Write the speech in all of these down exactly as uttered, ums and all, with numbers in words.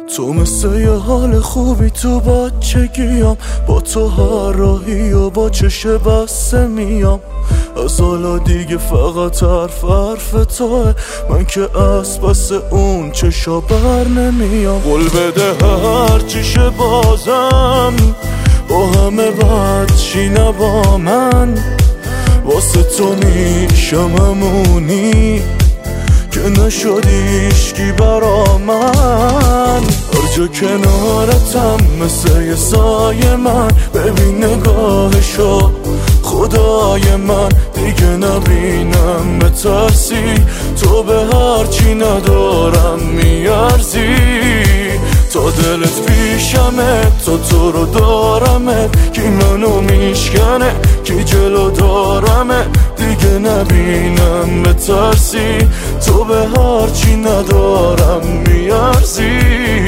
تو مثل یه حال خوبی تو بچگیم، با تو هر راهی و با چش بسته میام. از حالا دیگه فقط حرف حرف توه، من که از پس اون چشا بر نمیام. قول بده هر چیشه بازم با همه بد چی نبا من، واسه تو میشم همونی که نشدی عشقی برا من. هر جا کنارتم مثل یه سایه من، ببین نگاهشو خدای من، دیگه نبینم بترسی، تو به هرچی ندارم میارزی. تا دلت پیشمه، تا تو رو دارمه، کی منو میشکنه کی جلو دارمه، دیگه نبینم بترسی، تو به هرچی ندارم میارزی.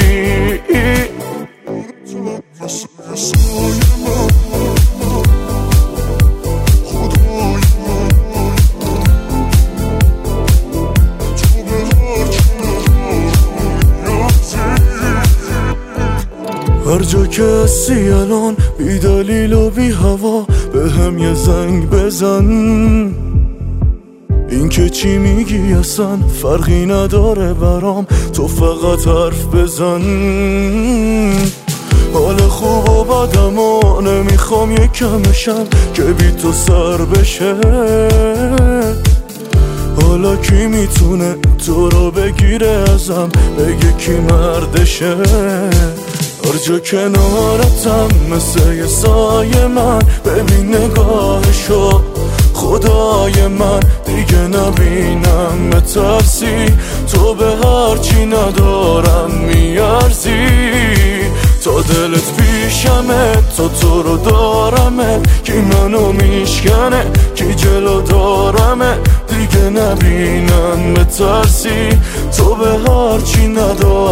هر جا که هستی الان بی دلیل و بی هوا، به هم یه زنگ بزن. این که چی میگی اصلا فرقی نداره برام، تو فقط حرف بزن. حال خوب و بدم و نمیخوام یکمشم که بی تو سر بشه. حالا کی میتونه تو رو بگیره ازم، بگه کی مردشه. هر جا کنارتم مثل یه سایه من، ببین نگاهشو خدای من، دیگه نبینم بترسی، تو به هرچی ندارم میارزی. تا دلت پیشمه، تا تو رو دارمه، کی منو میشکنه کی جلو دارمه، دیگه نبینم بترسی، تو به هرچی ندارم